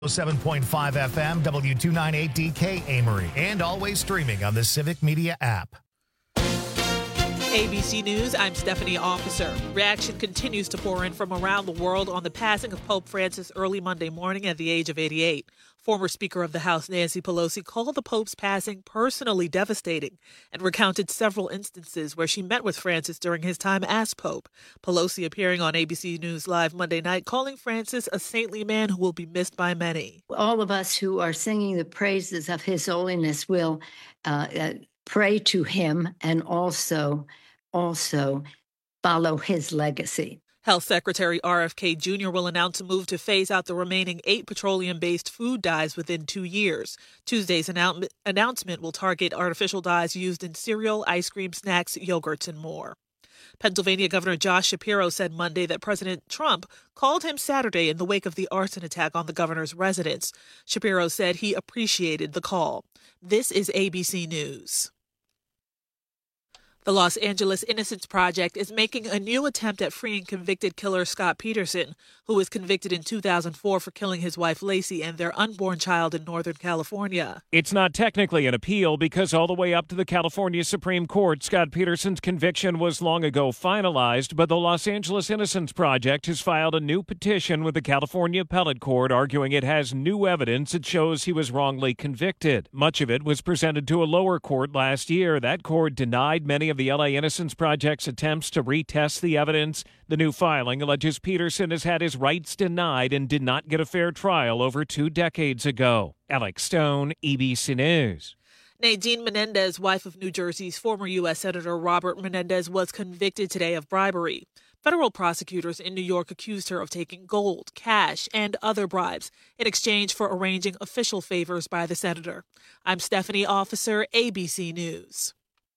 7.5 FM, W298DK Amory, and always streaming on the Civic Media app. ABC News, I'm Stephanie Officer. Reaction continues to pour in from around the world on the passing of Pope Francis early Monday morning at the age of 88. Former Speaker of the House Nancy Pelosi called the Pope's passing personally devastating and recounted several instances where she met with Francis during his time as Pope. Pelosi appearing on ABC News Live Monday night, calling Francis a saintly man who will be missed by many. All of us who are singing the praises of His Holiness will pray to him and also follow his legacy. Health Secretary RFK Jr. will announce a move to phase out the remaining 8 petroleum-based food dyes within 2 years. Tuesday's announcement will target artificial dyes used in cereal, ice cream, snacks, yogurts, and more. Pennsylvania Governor Josh Shapiro said Monday that President Trump called him Saturday in the wake of the arson attack on the governor's residence. Shapiro said he appreciated the call. This is ABC News. The Los Angeles Innocence Project is making a new attempt at freeing convicted killer Scott Peterson, who was convicted in 2004 for killing his wife Lacey and their unborn child in Northern California. It's not technically an appeal because all the way up to the California Supreme Court, Scott Peterson's conviction was long ago finalized, but the Los Angeles Innocence Project has filed a new petition with the California Appellate Court arguing it has new evidence that shows he was wrongly convicted. Much of it was presented to a lower court last year. That court denied many of the LA Innocence Project's attempts to retest the evidence. The new filing alleges Peterson has had his rights denied and did not get a fair trial over 2 decades ago. Alex Stone, ABC News. Nadine Menendez, wife of New Jersey's former U.S. Senator Robert Menendez, was convicted today of bribery. Federal prosecutors in New York accused her of taking gold, cash, and other bribes in exchange for arranging official favors by the senator. I'm Stephanie Officer, ABC News.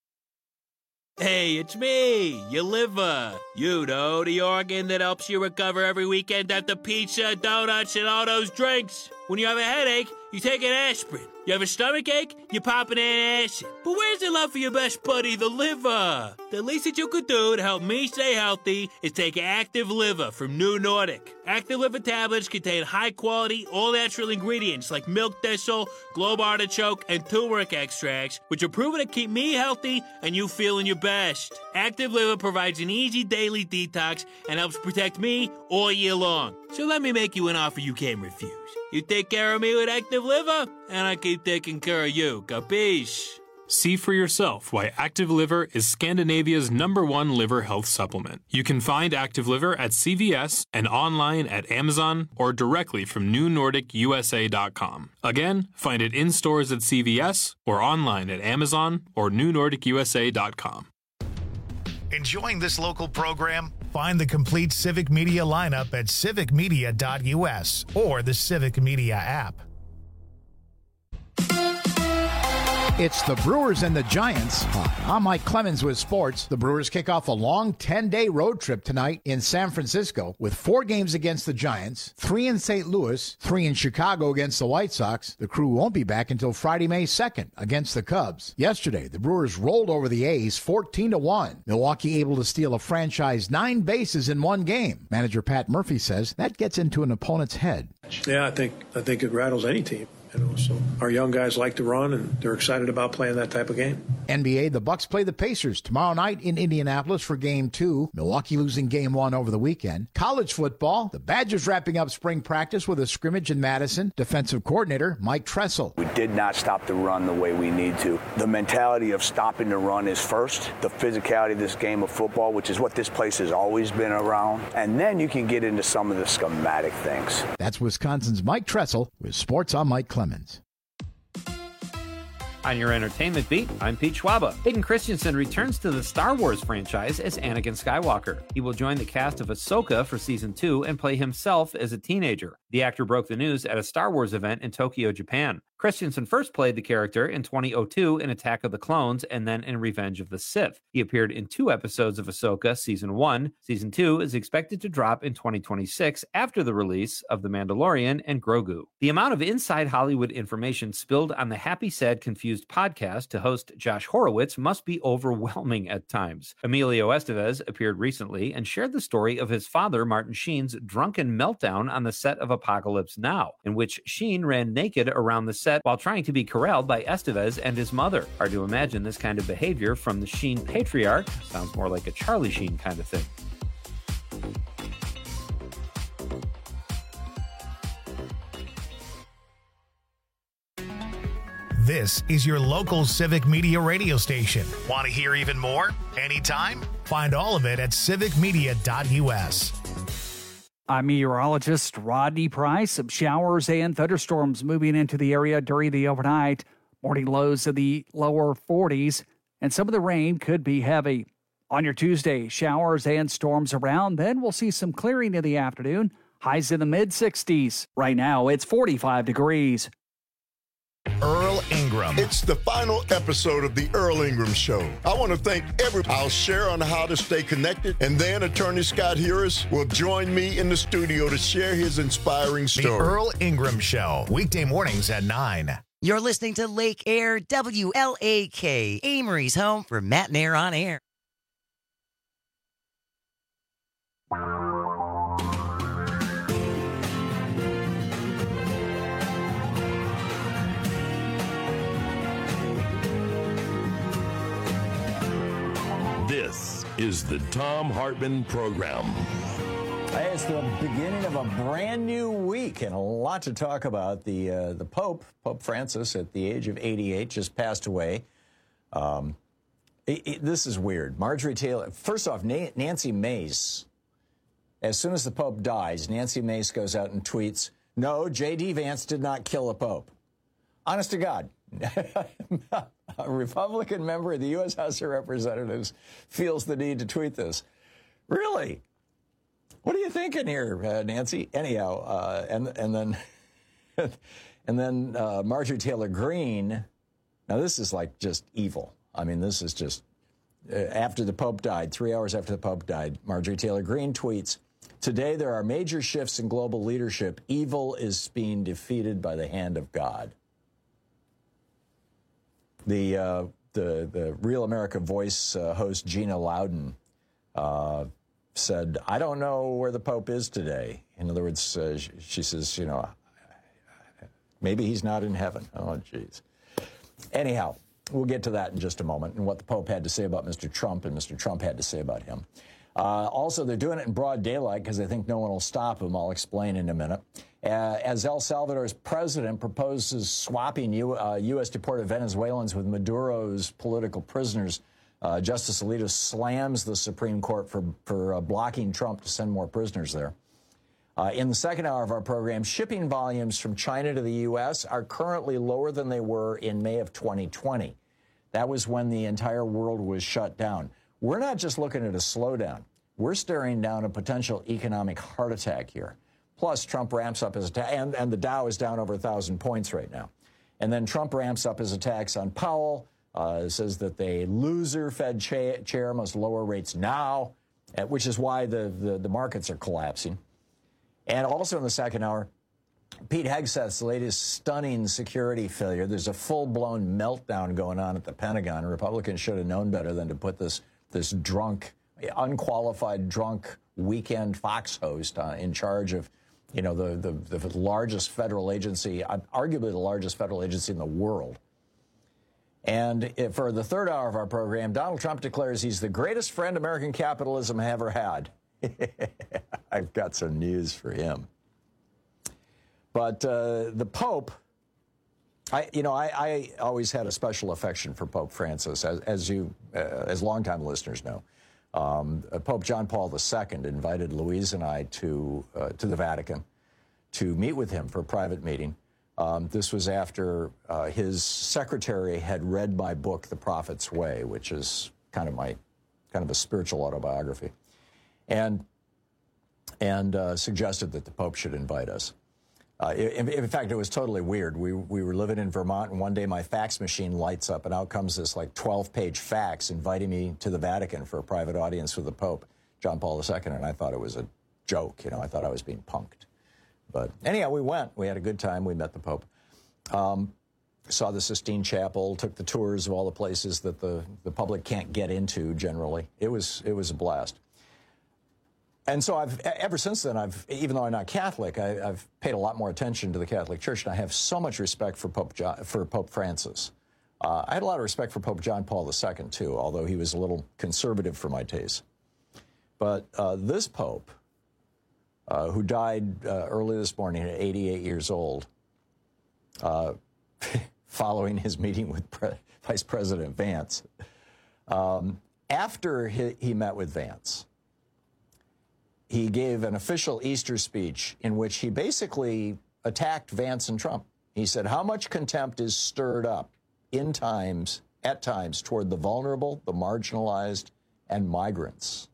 Hey, it's me, your liver. You know, the organ that helps you recover every weekend after pizza, donuts, and all those drinks. When you have a headache, you take an aspirin. You have a stomach ache, you pop an antacid. But where's the love for your best buddy, the liver? The least that you could do to help me stay healthy is take Active Liver from New Nordic. Active Liver tablets contain high-quality, all-natural ingredients like milk thistle, globe artichoke, and turmeric extracts, which are proven to keep me healthy and you feeling your best. Active Liver provides an easy daily detox and helps protect me all year long. So let me make you an offer you can't refuse. You take care of me with Active Liver, and I keep taking care of you. Capiche? See for yourself why Active Liver is Scandinavia's #1 liver health supplement. You can find Active Liver at CVS and online at Amazon or directly from NewNordicUSA.com. Again, find it in stores at CVS or online at Amazon or NewNordicUSA.com. Enjoying this local program? Find the complete Civic Media lineup at civicmedia.us or the Civic Media app. It's the Brewers and the Giants. Hi, I'm Mike Clemens with sports. The Brewers kick off a long 10-day road trip tonight in San Francisco with 4 games against the Giants, 3 in St. Louis, 3 in Chicago against the White Sox. The crew won't be back until Friday, May 2nd against the Cubs. Yesterday, the Brewers rolled over the A's 14-1. Milwaukee able to steal a franchise 9 bases in 1 game. Manager Pat Murphy says that gets into an opponent's head. Yeah, I think it rattles any team. So our young guys like to run, and they're excited about playing that type of game. NBA, the Bucks play the Pacers tomorrow night in Indianapolis for Game 2. Milwaukee losing Game 1 over the weekend. College football, the Badgers wrapping up spring practice with a scrimmage in Madison. Defensive coordinator Mike Tressel. We did not stop the run the way we need to. The mentality of stopping the run is first. The physicality of this game of football, which is what this place has always been around. And then you can get into some of the schematic things. That's Wisconsin's Mike Tressel with Sports on Mike Clemens. On your entertainment beat, I'm Pete Schwaba. Hayden Christensen returns to the Star Wars franchise as Anakin Skywalker. He will join the cast of Ahsoka for Season 2 and play himself as a teenager. The actor broke the news at a Star Wars event in Tokyo, Japan. Christensen first played the character in 2002 in Attack of the Clones and then in Revenge of the Sith. He appeared in 2 episodes of Ahsoka Season 1. Season 2 is expected to drop in 2026 after the release of The Mandalorian and Grogu. The amount of inside Hollywood information spilled on the Happy, Sad, Confused podcast to host Josh Horowitz must be overwhelming at times. Emilio Estevez appeared recently and shared the story of his father, Martin Sheen's drunken meltdown on the set of Apocalypse Now, in which Sheen ran naked around the set while trying to be corralled by Estevez and his mother. Hard to imagine this kind of behavior from the Sheen patriarch. Sounds more like a Charlie Sheen kind of thing. This is your local Civic Media radio station. Want to hear even more? Anytime? Find all of it at civicmedia.us. I'm meteorologist Rodney Price. Some showers and thunderstorms moving into the area during the overnight. Morning lows in the lower 40s, and some of the rain could be heavy. On your Tuesday, showers and storms around. Then we'll see some clearing in the afternoon. Highs in the mid-60s. Right now, it's 45 degrees. Earl Ingram. It's the final episode of the Earl Ingram Show. I want to thank everyone. I'll share on how to stay connected, and then Attorney Scott Harris will join me in the studio to share his inspiring story. The Earl Ingram Show, weekday mornings at 9. You're listening to Lake Air WLAK, Amory's home for Matt and Air on Air. This is the Thom Hartmann Program. Hey, it's the beginning of a brand new week and a lot to talk about. The Pope Francis, at the age of 88, just passed away. This is weird. Marjorie Taylor, first off, Nancy Mace, as soon as the Pope dies, Nancy Mace goes out and tweets, "No, J.D. Vance did not kill the Pope." Honest to God. A Republican member of the U.S. House of Representatives feels the need to tweet this. Really? What are you thinking here, Nancy? Anyhow, and then Marjorie Taylor Greene. Now this is like just evil. I mean, this is just after the Pope died, 3 hours after the Pope died, Marjorie Taylor Greene tweets, "Today there are major shifts in global leadership. Evil is being defeated by the hand of God." The Real America Voice host Gina Loudon said, "I don't know where the Pope is today." In other words, she says, you know, maybe he's not in heaven. Oh, geez. Anyhow, we'll get to that in just a moment and what the Pope had to say about Mr. Trump and Mr. Trump had to say about him. Also, they're doing it in broad daylight because they think no one will stop them. I'll explain in a minute. As El Salvador's president proposes swapping U.S. deported Venezuelans with Maduro's political prisoners, Justice Alito slams the Supreme Court for blocking Trump to send more prisoners there. In the second hour of our program, shipping volumes from China to the U.S. are currently lower than they were in May of 2020. That was when the entire world was shut down. We're not just looking at a slowdown. We're staring down a potential economic heart attack here. Plus, Trump ramps up his attack, and the Dow is down over 1,000 points right now. And then Trump ramps up his attacks on Powell, says that the loser Fed chair must lower rates now, which is why the markets are collapsing. And also in the second hour, Pete Hegseth's latest stunning security failure. There's a full-blown meltdown going on at the Pentagon. Republicans should have known better than to put this drunk, unqualified drunk weekend Fox host in charge of, you know, the largest federal agency, arguably the largest federal agency in the world. And for the third hour of our program, Donald Trump declares he's the greatest friend American capitalism ever had. I've got some news for him. But the Pope, I always had a special affection for Pope Francis, as longtime listeners know. Pope John Paul II invited Louise and I to the Vatican to meet with him for a private meeting. This was after his secretary had read my book, The Prophet's Way, which is kind of a spiritual autobiography, and suggested that the Pope should invite us. In fact, it was totally weird. We were living in Vermont, and one day my fax machine lights up, and out comes this like 12-page fax inviting me to the Vatican for a private audience with the Pope, John Paul II, and I thought it was a joke. You know, I thought I was being punked. But anyhow, we went. We had a good time. We met the Pope. Saw the Sistine Chapel, took the tours of all the places that the public can't get into generally. It was a blast. And so ever since then, even though I'm not Catholic, I've paid a lot more attention to the Catholic Church, and I have so much respect for Pope Francis. I had a lot of respect for Pope John Paul II, too, although he was a little conservative for my taste. But this Pope, who died early this morning at 88 years old, following his meeting with Vice President Vance, after he met with Vance, he gave an official Easter speech in which he basically attacked Vance and Trump. He said, how much contempt is stirred up at times toward the vulnerable, the marginalized, and migrants.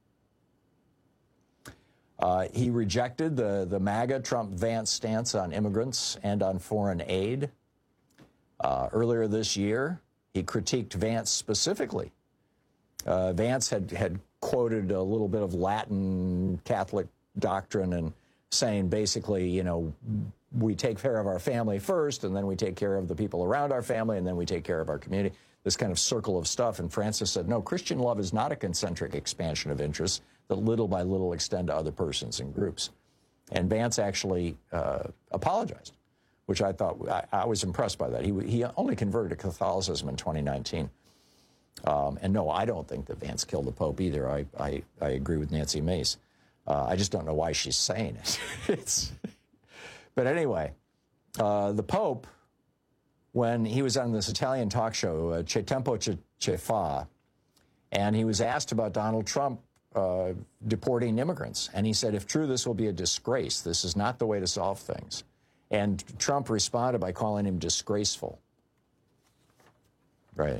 He rejected the MAGA Trump-Vance stance on immigrants and on foreign aid. Earlier this year, he critiqued Vance specifically. Vance had quoted a little bit of Latin Catholic doctrine and saying basically, you know, we take care of our family first, and then we take care of the people around our family, and then we take care of our community, this kind of circle of stuff. And Francis said, no, Christian love is not a concentric expansion of interests that little by little extend to other persons and groups. And Vance actually apologized, which I thought, I was impressed by that. He only converted to Catholicism in 2019. And no, I don't think that Vance killed the Pope either. I agree with Nancy Mace. I just don't know why she's saying it. But anyway, the Pope, when he was on this Italian talk show, Che Tempo Che Fa, and he was asked about Donald Trump deporting immigrants. And he said, if true, this will be a disgrace. This is not the way to solve things. And Trump responded by calling him disgraceful. Right.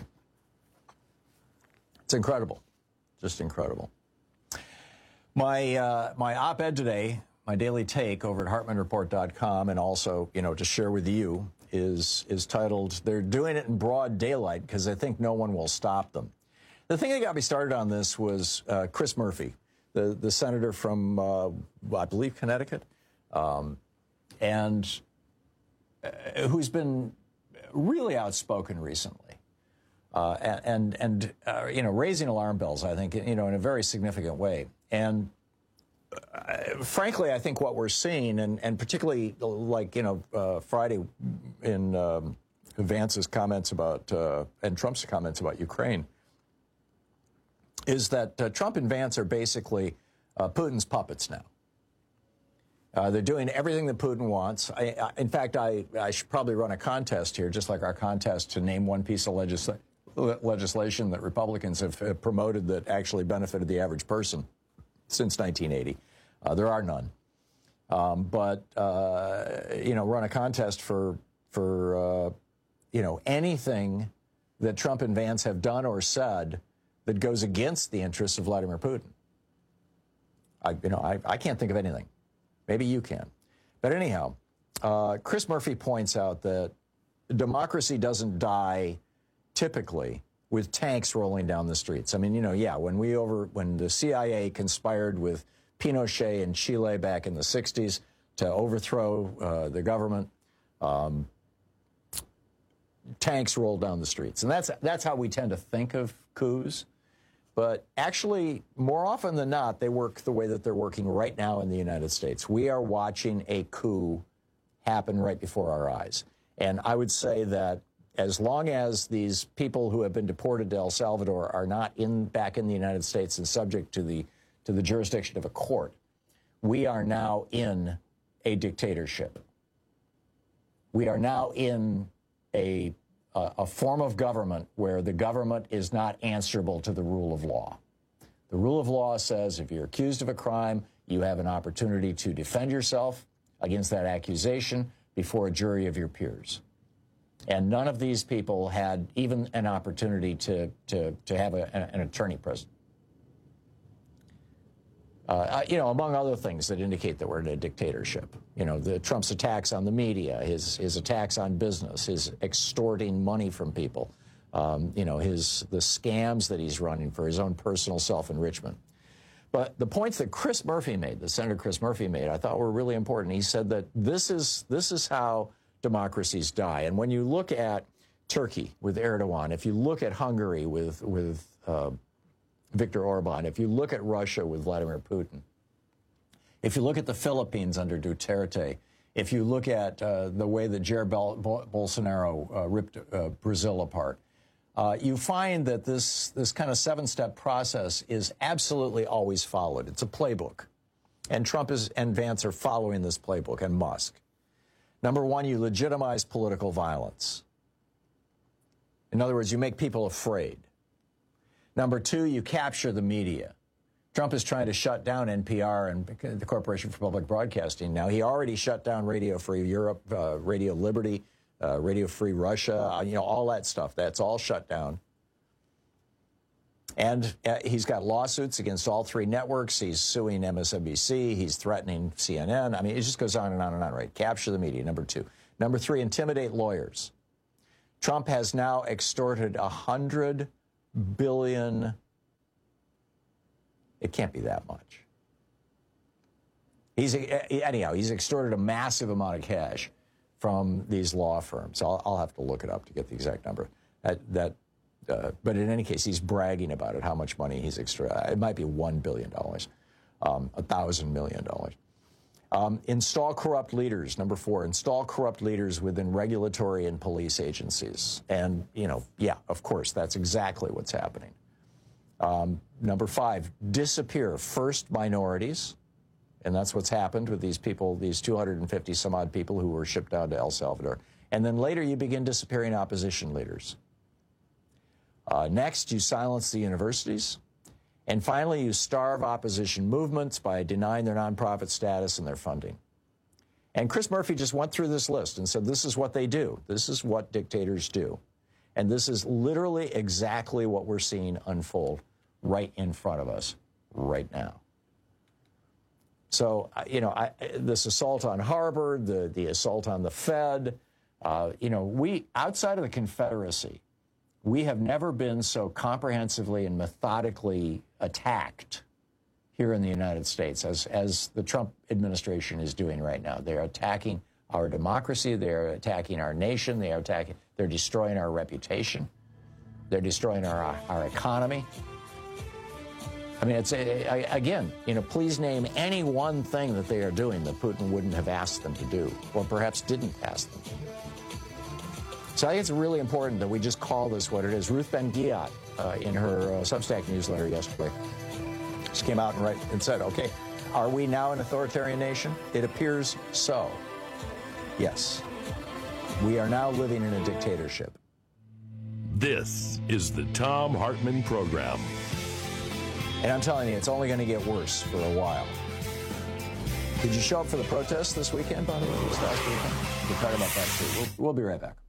It's incredible, just incredible. My op-ed today, my daily take over at HartmanReport.com, and also, you know, to share with you, is titled, "They're Doing It in Broad Daylight Because They Think No One Will Stop Them." The thing that got me started on this was Chris Murphy, the senator from, I believe, Connecticut, and who's been really outspoken recently. And you know, raising alarm bells, I think, you know, in a very significant way. And frankly, I think what we're seeing, and particularly like, you know, Friday in Vance's comments about, and Trump's comments about Ukraine, is that Trump and Vance are basically Putin's puppets now. They're doing everything that Putin wants. In fact, I should probably run a contest here, just like our contest to name one piece of legislation that Republicans have promoted that actually benefited the average person since 1980. There are none. But you know, run a contest for you know, anything that Trump and Vance have done or said that goes against the interests of Vladimir Putin. I can't think of anything. Maybe you can. But anyhow, Chris Murphy points out that democracy doesn't die typically with tanks rolling down the streets. I mean, you know, yeah, when the CIA conspired with Pinochet in Chile back in the 60s to overthrow the government, tanks rolled down the streets. And that's how we tend to think of coups. But actually, more often than not, they work the way that they're working right now in the United States. We are watching a coup happen right before our eyes. And I would say that as long as these people who have been deported to El Salvador are not back in the United States and subject to the jurisdiction of a court, we are now in a dictatorship. We are now in a form of government where the government is not answerable to the rule of law. The rule of law says if you're accused of a crime, you have an opportunity to defend yourself against that accusation before a jury of your peers. And none of these people had even an opportunity to have an attorney present. among other things that indicate that we're in a dictatorship. Trump's attacks on the media, his attacks on business, his extorting money from people, the scams that he's running for his own personal self-enrichment. But the points that Senator Chris Murphy made, I thought were really important. He said that this is how democracies die. And when you look at Turkey with Erdogan, if you look at Hungary with Viktor Orban, if you look at Russia with Vladimir Putin, if you look at the Philippines under Duterte, if you look at the way that Jair Bolsonaro ripped Brazil apart, you find that this kind of seven-step process is absolutely always followed. It's a playbook. And Trump and Vance are following this playbook, and Musk. Number one, you legitimize political violence. In other words, you make people afraid. Number two, you capture the media. Trump is trying to shut down NPR and the Corporation for Public Broadcasting now. He already shut down Radio Free Europe, Radio Liberty, Radio Free Russia, all that stuff. That's all shut down. And he's got lawsuits against all three networks. He's suing MSNBC. He's threatening CNN. I mean, it just goes on and on and on, right? Capture the media, number two. Number three, intimidate lawyers. Trump has now extorted $100 billion. It can't be that much. He's extorted a massive amount of cash from these law firms. I'll have to look it up to get the exact number. But in any case, he's bragging about it, how much money he's extorted. It might be $1 billion, $1,000 million. Install corrupt leaders. Number four, install corrupt leaders within regulatory and police agencies. And, of course, that's exactly what's happening. Number five, disappear first minorities. And that's what's happened with these people, these 250 some odd people who were shipped down to El Salvador. And then later you begin disappearing opposition leaders. Next, you silence the universities. And finally, you starve opposition movements by denying their nonprofit status and their funding. And Chris Murphy just went through this list and said, this is what they do. This is what dictators do. And this is literally exactly what we're seeing unfold right in front of us right now. So, this assault on Harvard, the assault on the Fed, we, outside of the Confederacy, we have never been so comprehensively and methodically attacked here in the United States as the Trump administration is doing right now. They're attacking our democracy. They're attacking our nation. They're destroying our reputation. They're destroying our economy. I mean, again, please name any one thing that they are doing that Putin wouldn't have asked them to do, or perhaps didn't ask them to do. So I think it's really important that we just call this what it is. Ruth Ben-Ghiat, in her Substack newsletter yesterday, just came out and said, okay, are we now an authoritarian nation? It appears so. Yes. We are now living in a dictatorship. This is the Thom Hartmann Program. And I'm telling you, it's only going to get worse for a while. Did you show up for the protest this weekend, by the way, this last weekend? We'll talk about that, too. We'll be right back.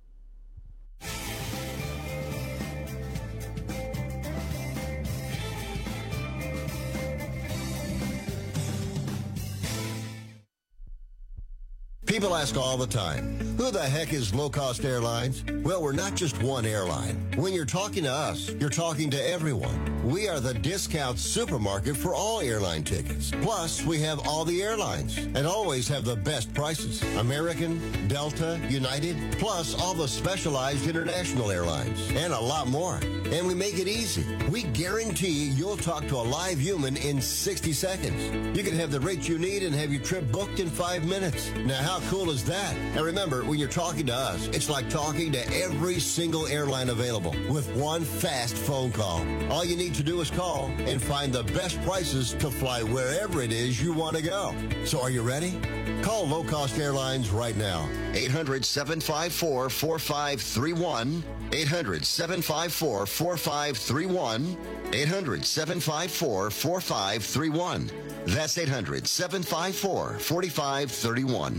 People ask all the time, who the heck is Low Cost Airlines? Well, we're not just one airline. When you're talking to us, you're talking to everyone. We are the discount supermarket for all airline tickets. Plus, we have all the airlines and always have the best prices. American, Delta, United, plus all the specialized international airlines and a lot more. And we make it easy. We guarantee you'll talk to a live human in 60 seconds. You can have the rates you need and have your trip booked in 5 minutes. Now, how cool is that? And remember, when you're talking to us, it's like talking to every single airline available with one fast phone call. All you need to do is call and find the best prices to fly wherever it is you want to go. So are you ready? Call Low Cost Airlines right now. 800-754-4531. 800-754-4531. 800-754-4531. That's 800-754-4531.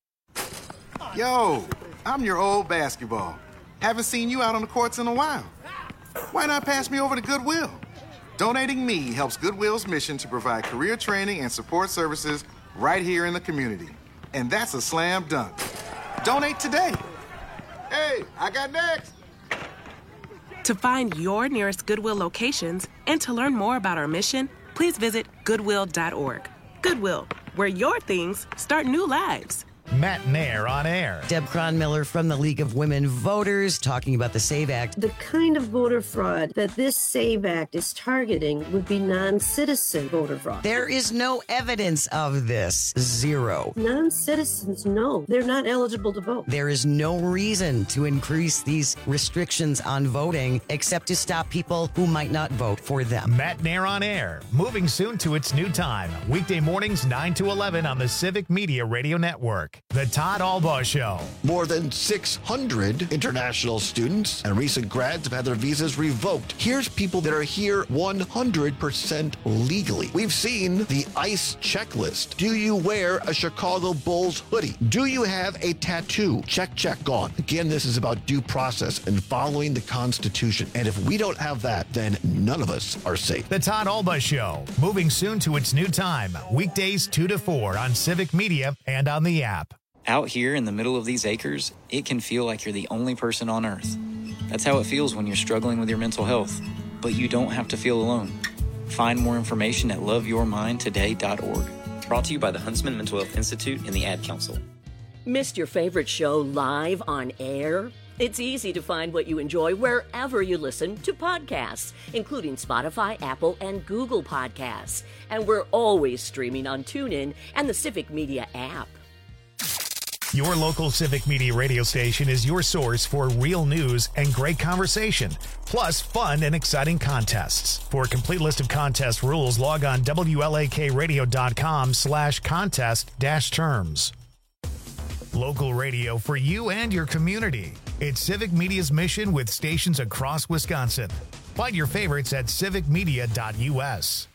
Yo, I'm your old basketball. Haven't seen you out on the courts in a while. Why not pass me over to Goodwill? Donating Me helps Goodwill's mission to provide career training and support services right here in the community. And that's a slam dunk. Donate today. Hey, I got next. To find your nearest Goodwill locations and to learn more about our mission, please visit Goodwill.org. Goodwill, where your things start new lives. Matt Nair on air. Deb Cronmiller from the League of Women Voters talking about the SAVE Act. The kind of voter fraud that this SAVE Act is targeting would be non-citizen voter fraud. There is no evidence of this. Zero. Non-citizens, no. They're not eligible to vote. There is no reason to increase these restrictions on voting except to stop people who might not vote for them. Matt Nair on air. Moving soon to its new time. Weekday mornings 9 to 11 on the Civic Media Radio Network. The Todd Albaugh Show. More than 600 international students and recent grads have had their visas revoked. Here's people that are here 100% legally. We've seen the ICE checklist. Do you wear a Chicago Bulls hoodie? Do you have a tattoo? Check, check, gone. Again, this is about due process and following the Constitution. And if we don't have that, then none of us are safe. The Todd Albaugh Show. Moving soon to its new time. Weekdays 2 to 4 on Civic Media and on the app. Out here in the middle of these acres, it can feel like you're the only person on Earth. That's how it feels when you're struggling with your mental health. But you don't have to feel alone. Find more information at loveyourmindtoday.org. Brought to you by the Huntsman Mental Health Institute and the Ad Council. Missed your favorite show live on air? It's easy to find what you enjoy wherever you listen to podcasts, including Spotify, Apple, and Google Podcasts. And we're always streaming on TuneIn and the Civic Media app. Your local Civic Media radio station is your source for real news and great conversation, plus fun and exciting contests. For a complete list of contest rules, log on WLAKradio.com/contest-terms. Local radio for you and your community. It's Civic Media's mission with stations across Wisconsin. Find your favorites at civicmedia.us.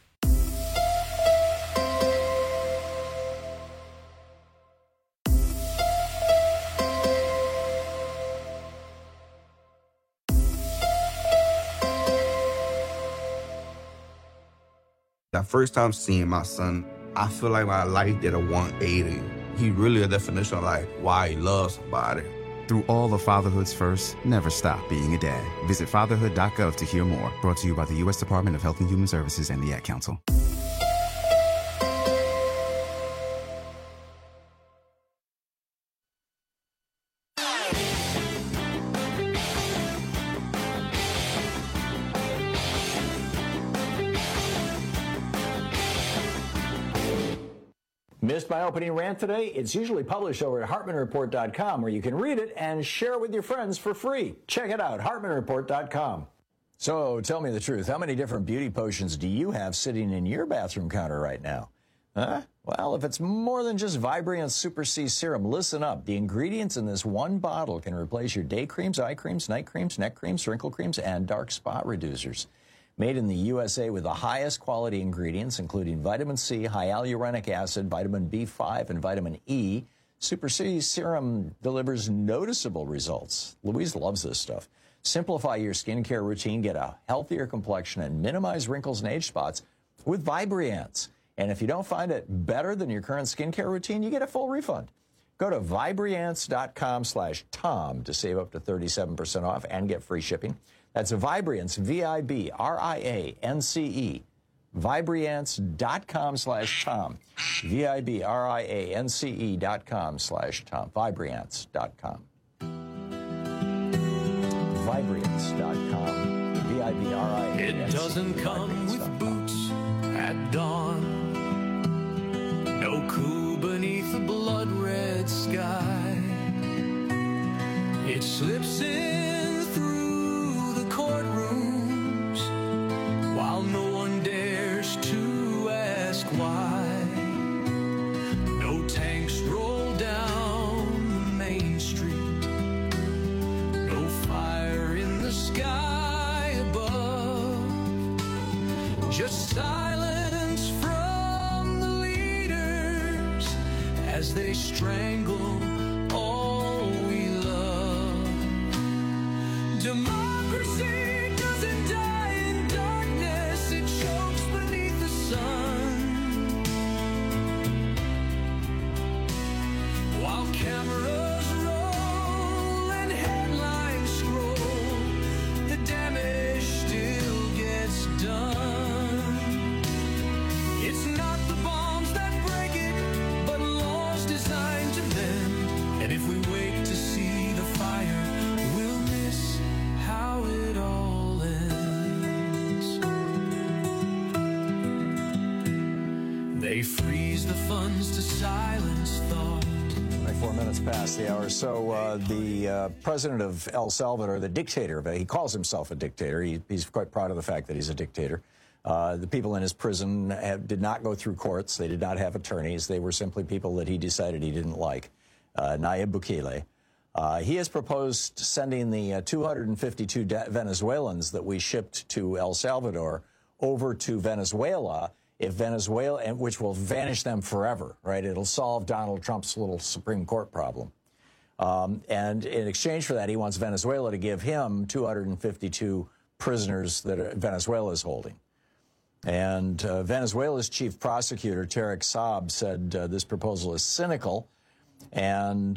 That first time seeing my son, I feel like my life did a 180. He really a definition of like why he loves somebody. Through all of fatherhood's first, never stop being a dad. Visit fatherhood.gov to hear more. Brought to you by the U.S. Department of Health and Human Services and the Ad Council. Missed my opening rant today? It's usually published over at HartmanReport.com, where you can read it and share it with your friends for free. Check it out, HartmanReport.com. So tell me the truth. How many different beauty potions do you have sitting in your bathroom counter right now? Huh? Well, if it's more than just Vibrant Super C Serum, listen up. The ingredients in this one bottle can replace your day creams, eye creams, night creams, neck creams, wrinkle creams, and dark spot reducers. Made in the USA with the highest quality ingredients, including vitamin C, hyaluronic acid, vitamin B5, and vitamin E, Super C Serum delivers noticeable results. Louise loves this stuff. Simplify your skincare routine, get a healthier complexion, and minimize wrinkles and age spots with Vibriance. And if you don't find it better than your current skincare routine, you get a full refund. Go to Vibriance.com/Tom to save up to 37% off and get free shipping. That's Vibriance, V-I-B-R-I-A-N-C-E. Vibriance.com/Tom. VIBRIANCE.com/Tom. Vibriance.com. Vibriance.com. VIBRIANCE. It doesn't come with boots at dawn. No cool beneath the blood-red sky. It slips in through the courtrooms while no one dares to ask why. No tanks roll down the main street. No fire in the sky above. Just silence from the leaders as they strangle all we love. Democracy doesn't die in darkness, it minutes past the hour. So the president of El Salvador, the dictator, he calls himself a dictator. He's quite proud of the fact that he's a dictator. The people in his prison did not go through courts. They did not have attorneys. They were simply people that he decided he didn't like. Nayib Bukele. He has proposed sending the 252 Venezuelans that we shipped to El Salvador over to Venezuela, which will vanish them forever, right? It'll solve Donald Trump's little Supreme Court problem. And in exchange for that, he wants Venezuela to give him 252 prisoners that Venezuela is holding. And Venezuela's chief prosecutor, Tarek Saab, said this proposal is cynical, and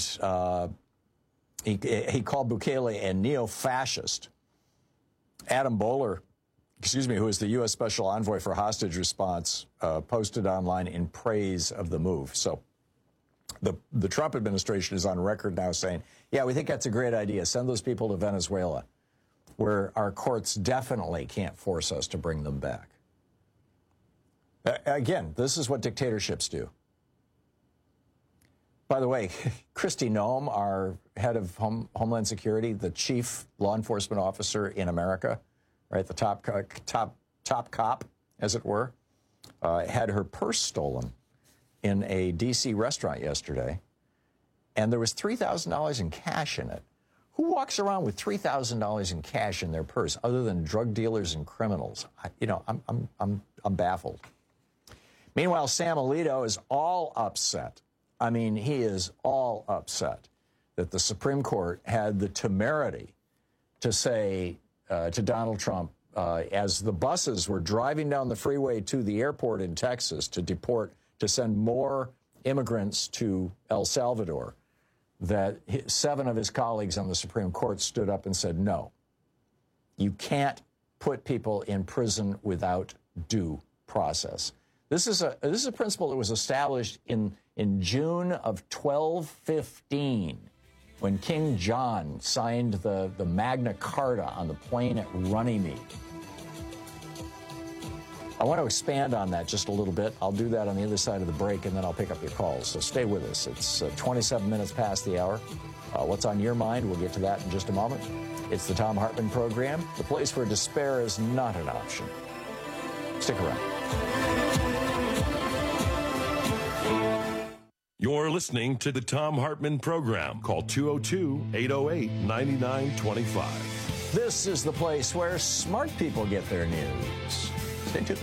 he called Bukele a neo-fascist. Adam Boehler, who is the U.S. Special Envoy for Hostage Response, posted online in praise of the move. So the Trump administration is on record now saying, yeah, we think that's a great idea. Send those people to Venezuela, where our courts definitely can't force us to bring them back. Again, this is what dictatorships do. By the way, Kristi Noem, our head of Homeland Security, the chief law enforcement officer in America, right, the top cop, as it were, had her purse stolen in a D.C. restaurant yesterday, and there was $3,000 in cash in it. Who walks around with $3,000 in cash in their purse other than drug dealers and criminals? I'm baffled. Meanwhile, Sam Alito is all upset. I mean, he is all upset that the Supreme Court had the temerity to say to Donald Trump, as the buses were driving down the freeway to the airport in Texas to send more immigrants to El Salvador, that 7 of his colleagues on the Supreme Court stood up and said, no, you can't put people in prison without due process. This is a principle that was established in June of 1215 when King John signed the Magna Carta on the plane at Runnymede. I want to expand on that just a little bit. I'll do that on the other side of the break, and then I'll pick up your calls. So stay with us. It's 27 minutes past the hour. What's on your mind? We'll get to that in just a moment. It's the Thom Hartmann Program, the place where despair is not an option. Stick around. You're listening to the Thom Hartmann Program. Call 202-808-9925. This is the place where smart people get their news. Stay tuned.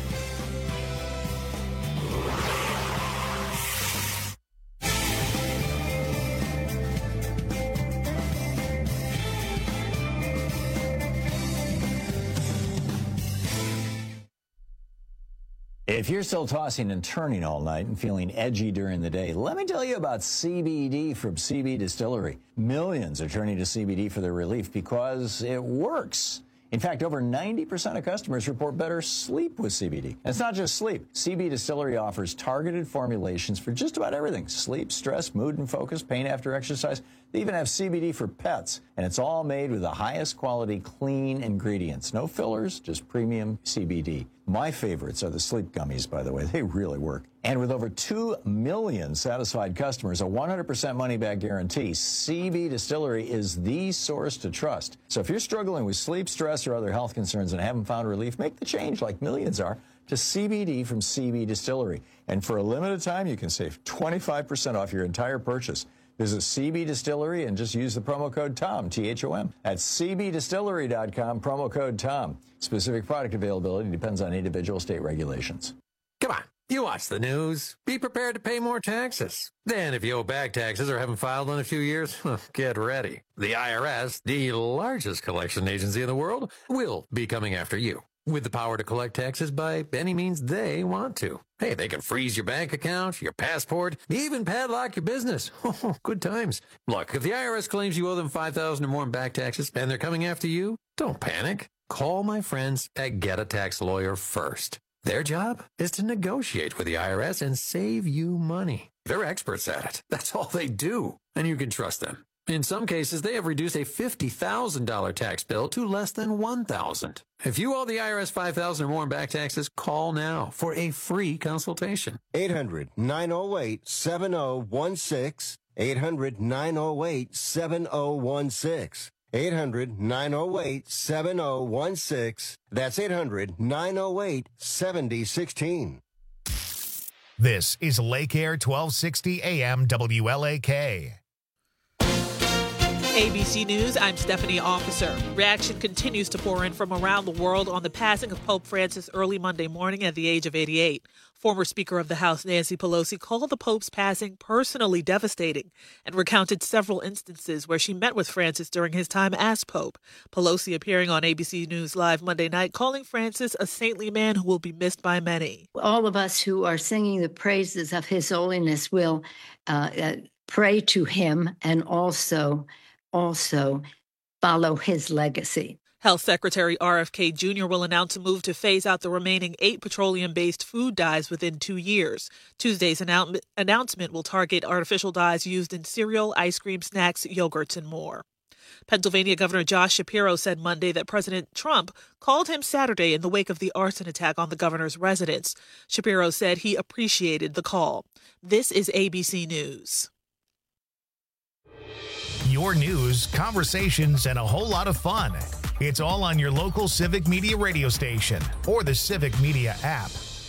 If you're still tossing and turning all night and feeling edgy during the day, let me tell you about CBD from CB Distillery. Millions are turning to CBD for their relief because it works. In fact, over 90% of customers report better sleep with CBD. And it's not just sleep. CB Distillery offers targeted formulations for just about everything. Sleep, stress, mood and focus, pain after exercise. They even have CBD for pets. And it's all made with the highest quality, clean ingredients. No fillers, just premium CBD. My favorites are the sleep gummies, by the way. They really work. And with over 2 million satisfied customers, a 100% money-back guarantee, CB Distillery is the source to trust. So if you're struggling with sleep, stress, or other health concerns and haven't found relief, make the change like millions are to CBD from CB Distillery. And for a limited time, you can save 25% off your entire purchase. Visit CB Distillery and just use the promo code TOM, T-H-O-M, at cbdistillery.com, promo code TOM. Specific product availability depends on individual state regulations. Come on, you watch the news. Be prepared to pay more taxes. Then if you owe back taxes or haven't filed in a few years, get ready. The IRS, the largest collection agency in the world, will be coming after you, with the power to collect taxes by any means they want to. Hey, they can freeze your bank account, your passport, even padlock your business. Good times. Look, if the IRS claims you owe them $5,000 or more in back taxes and they're coming after you, don't panic. Call my friends at Get a Tax Lawyer first. Their job is to negotiate with the IRS and save you money. They're experts at it. That's all they do, and you can trust them. In some cases, they have reduced a $50,000 tax bill to less than $1,000. If you owe the IRS $5,000 or more in back taxes, call now for a free consultation. 800-908-7016. 800-908-7016. 800-908-7016. That's 800-908-7016. This is Lake Air 1260 AM WLAK. ABC News, I'm Stephanie Officer. Reaction continues to pour in from around the world on the passing of Pope Francis early Monday morning at the age of 88. Former Speaker of the House Nancy Pelosi called the Pope's passing personally devastating and recounted several instances where she met with Francis during his time as Pope. Pelosi appearing on ABC News Live Monday night, calling Francis a saintly man who will be missed by many. All of us who are singing the praises of His Holiness will pray to him and also follow his legacy. Health Secretary RFK Jr. will announce a move to phase out the remaining 8 petroleum-based food dyes within 2 years. Tuesday's announcement will target artificial dyes used in cereal, ice cream, snacks, yogurts, and more. Pennsylvania Governor Josh Shapiro said Monday that President Trump called him Saturday in the wake of the arson attack on the governor's residence. Shapiro said he appreciated the call. This is ABC News. Your news, conversations, and a whole lot of fun. It's all on your local Civic Media radio station or the Civic Media app.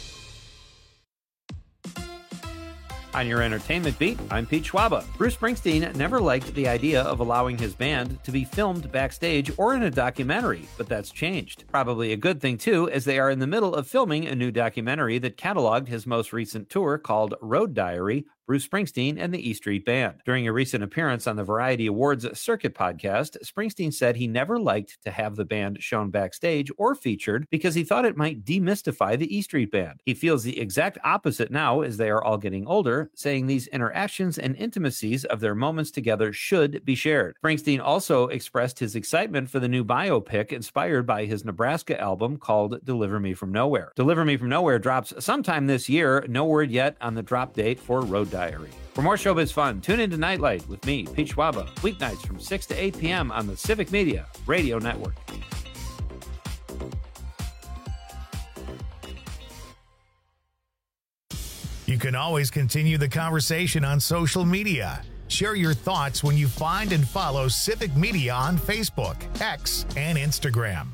On your entertainment beat, I'm Pete Schwaba. Bruce Springsteen never liked the idea of allowing his band to be filmed backstage or in a documentary, but that's changed. Probably a good thing, too, as they are in the middle of filming a new documentary that cataloged his most recent tour called Road Diary, Bruce Springsteen and the E Street Band. During a recent appearance on the Variety Awards Circuit podcast, Springsteen said he never liked to have the band shown backstage or featured because he thought it might demystify the E Street Band. He feels the exact opposite now as they are all getting older, saying these interactions and intimacies of their moments together should be shared. Springsteen also expressed his excitement for the new biopic inspired by his Nebraska album called Deliver Me From Nowhere. Deliver Me From Nowhere drops sometime this year. No word yet on the drop date for Road Diary. For more showbiz fun, tune into Nightlight with me, Pete Schwaba, weeknights from 6 to 8 p.m. on the Civic Media Radio Network. You can always continue the conversation on social media. Share your thoughts when you find and follow Civic Media on Facebook, X, and Instagram.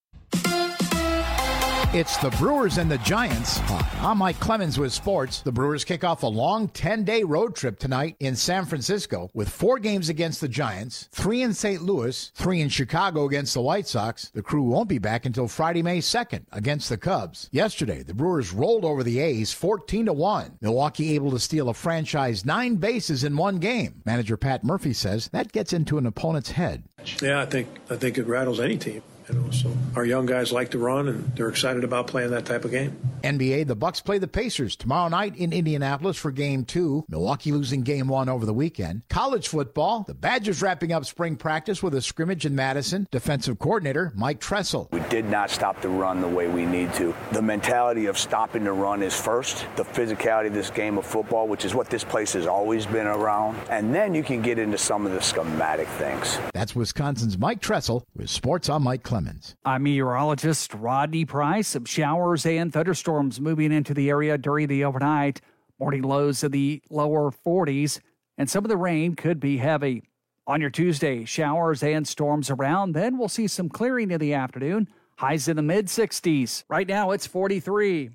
It's the Brewers and the Giants. Hi, I'm Mike Clemens with sports. The Brewers kick off a long 10-day road trip tonight in San Francisco with 4 games against the Giants, 3 in St. Louis, 3 in Chicago against the White Sox. The crew won't be back until Friday, May 2nd against the Cubs. Yesterday, the Brewers rolled over the A's 14-1. Milwaukee able to steal a franchise 9 bases in 1 game. Manager Pat Murphy says that gets into an opponent's head. Yeah, I think it rattles any team. So our young guys like to run, and they're excited about playing that type of game. NBA, the Bucks play the Pacers tomorrow night in Indianapolis for Game 2. Milwaukee losing Game 1 over the weekend. College football, the Badgers wrapping up spring practice with a scrimmage in Madison. Defensive coordinator Mike Tressel. We did not stop the run the way we need to. The mentality of stopping the run is first. The physicality of this game of football, which is what this place has always been around. And then you can get into some of the schematic things. That's Wisconsin's Mike Tressel with Sports on Mike Clemens. I'm meteorologist Rodney Price. Showers and thunderstorms moving into the area during the overnight. Morning lows in the lower 40s, and some of the rain could be heavy. On your Tuesday, showers and storms around. Then we'll see some clearing in the afternoon. Highs in the mid-60s. Right now, it's 43.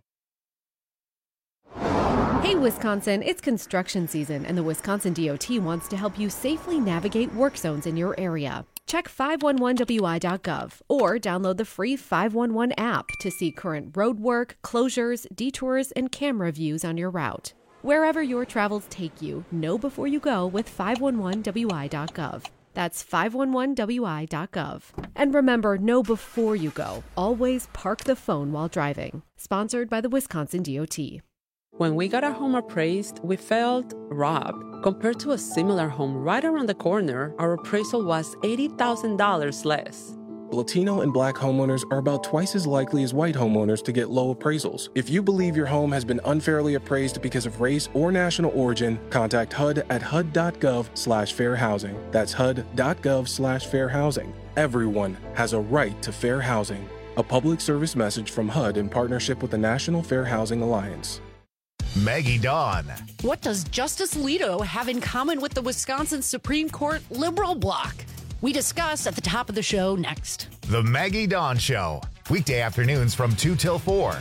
Hey, Wisconsin, it's construction season, and the Wisconsin DOT wants to help you safely navigate work zones in your area. Check 511wi.gov or download the free 511 app to see current road work, closures, detours, and camera views on your route. Wherever your travels take you, know before you go with 511wi.gov. That's 511wi.gov. And remember, know before you go. Always park the phone while driving. Sponsored by the Wisconsin DOT. When we got our home appraised, we felt robbed. Compared to a similar home right around the corner, our appraisal was $80,000 less. Latino and Black homeowners are about twice as likely as white homeowners to get low appraisals. If you believe your home has been unfairly appraised because of race or national origin, contact HUD at HUD.gov/fair housing. That's HUD.gov/fair housing. Everyone has a right to fair housing. A public service message from HUD in partnership with the National Fair Housing Alliance. Maggie Dawn. What does Justice Alito have in common with the Wisconsin Supreme Court liberal bloc? We discuss at the top of the show next. The Maggie Dawn Show. Weekday afternoons from 2 till 4.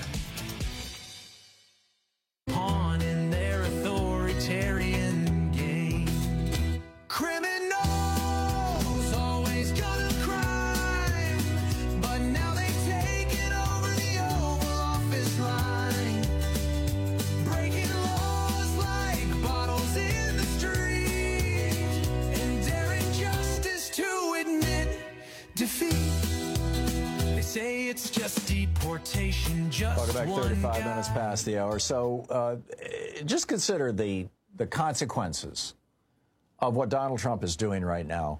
On in their authoritarian game. Criminals always gonna crime, but now they've taken over the Oval Office line, breaking laws like bottles in the street, and daring justice to admit defeat. They say it's just deportation, just Welcome back, one 35 guy. minutes past the hour. So just consider the consequences of what Donald Trump is doing right now.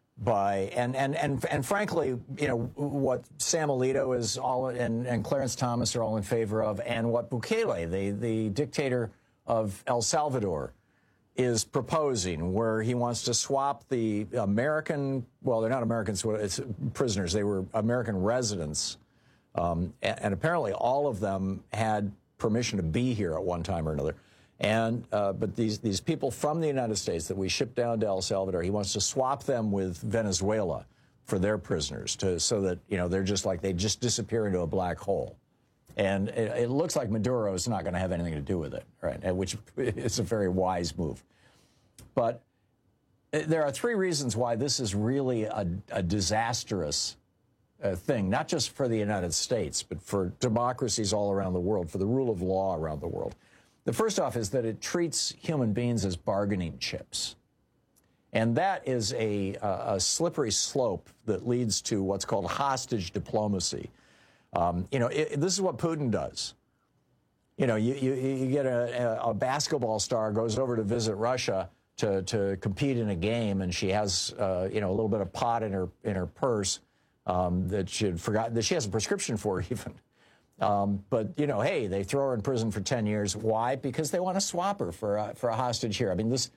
And frankly, you know, what Sam Alito is all and Clarence Thomas are all in favor of, and what Bukele, the dictator of El Salvador, is proposing, where he wants to swap the American, well, they're not Americans, it's prisoners. They were American residents. And apparently all of them had permission to be here at one time or another. And but these people from the United States that we shipped down to El Salvador, he wants to swap them with Venezuela for their prisoners, so that, you know, they're just like, they just disappear into a black hole. And it looks like Maduro is not going to have anything to do with it, right? Which is a very wise move. But there are three reasons why this is really a disastrous thing, not just for the United States, but for democracies all around the world, for the rule of law around the world. The first off is that it treats human beings as bargaining chips. And that is a slippery slope that leads to what's called hostage diplomacy. You know, this is what Putin does. You know, you get a basketball star goes over to visit Russia to compete in a game, and she has you know, a little bit of pot in her purse that she had forgotten, that she has a prescription for even. But you know, hey, they throw her in prison for 10 years. Why? Because they want to swap her for a hostage here. I mean, this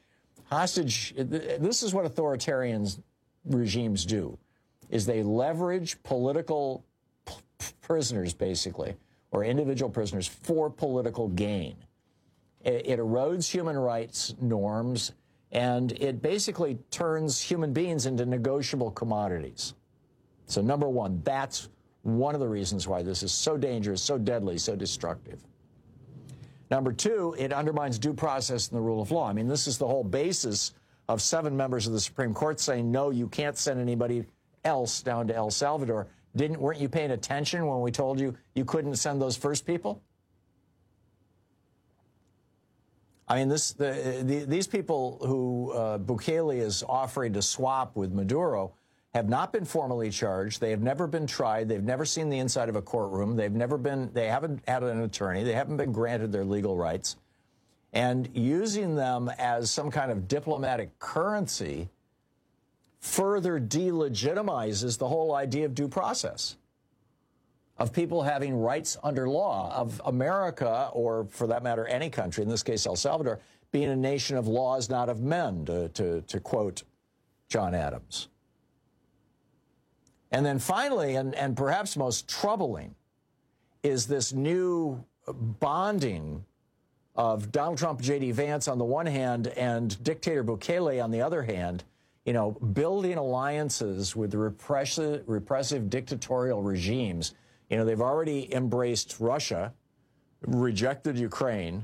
is what authoritarian regimes do, is they leverage political prisoners, basically, or individual prisoners, for political gain. It erodes human rights norms, and it basically turns human beings into negotiable commodities. So number one, that's one of the reasons why this is so dangerous, so deadly, so destructive. Number two, it undermines due process and the rule of law. I mean, this is the whole basis of 7 members of the Supreme Court saying, no, you can't send anybody else down to El Salvador. Weren't you paying attention when we told you you couldn't send those first people? I mean, these people who Bukele is offering to swap with Maduro have not been formally charged. They have never been tried. They've never seen the inside of a courtroom. They haven't had an attorney. They haven't been granted their legal rights. And using them as some kind of diplomatic currency further delegitimizes the whole idea of due process, of people having rights under law, of America, or for that matter, any country, in this case, El Salvador, being a nation of laws, not of men, to quote John Adams. And then finally, and perhaps most troubling, is this new bonding of Donald Trump, J.D. Vance on the one hand, and dictator Bukele on the other hand, you know, building alliances with the repressive dictatorial regimes. You know, they've already embraced Russia, rejected Ukraine.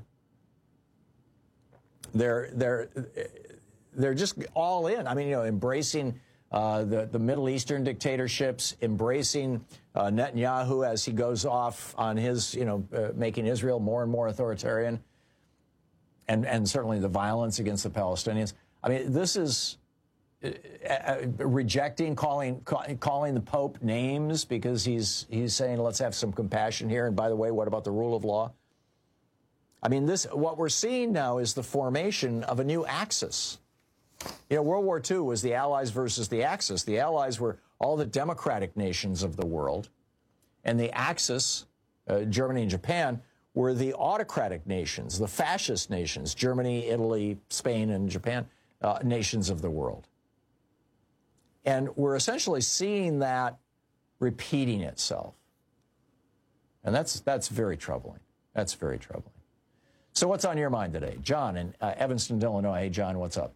They're just all in. I mean, you know, embracing the Middle Eastern dictatorships, embracing Netanyahu as he goes off on his, you know, making Israel more and more authoritarian, and certainly the violence against the Palestinians. I mean, this is rejecting, calling the Pope names because he's saying, let's have some compassion here. And by the way, what about the rule of law? I mean, what we're seeing now is the formation of a new axis. You know, World War II was the Allies versus the Axis. The Allies were all the democratic nations of the world, and the Axis, Germany and Japan, were the autocratic nations, the fascist nations, Germany, Italy, Spain, and Japan, nations of the world. And we're essentially seeing that repeating itself. And that's very troubling. That's very troubling. So what's on your mind today? John in Evanston, Illinois. Hey, John, what's up?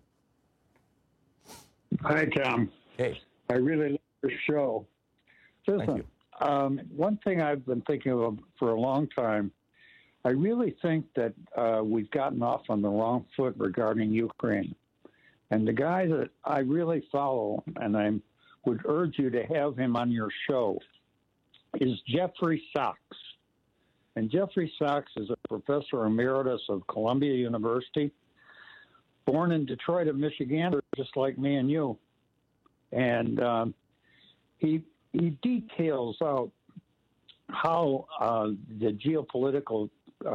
Hi, Tom. Hey. I really like your show. Listen, one thing I've been thinking of for a long time, I really think that we've gotten off on the wrong foot regarding Ukraine. And the guy that I really follow, and I would urge you to have him on your show, is Jeffrey Sachs. And Jeffrey Sachs is a professor emeritus of Columbia University, born in Detroit, Michigan, just like me and you. And he details out how the geopolitical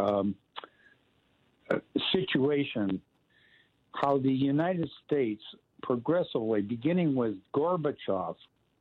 situation, how the United States progressively, beginning with Gorbachev,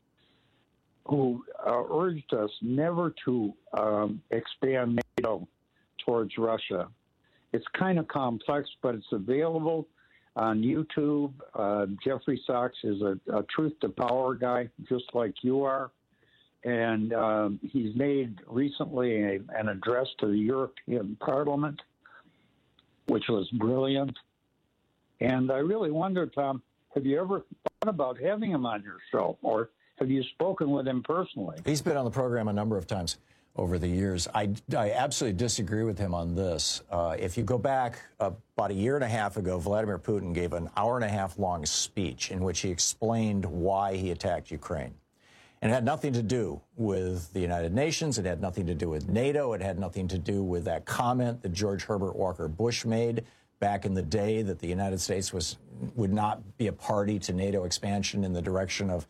who urged us never to expand NATO towards Russia. It's kind of complex, but it's available on YouTube. Jeffrey Sachs is a truth to power guy, just like you are. And he's made recently an address to the European Parliament, which was brilliant. And I really wonder, Tom, have you ever thought about having him on your show, or have you spoken with him personally? He's been on the program a number of times over the years. I absolutely disagree with him on this. If you go back about a year and a half ago, Vladimir Putin gave an hour-and-a-half long speech in which he explained why he attacked Ukraine. And it had nothing to do with the United Nations. It had nothing to do with NATO. It had nothing to do with that comment that George Herbert Walker Bush made back in the day that the United States would not be a party to NATO expansion in the direction of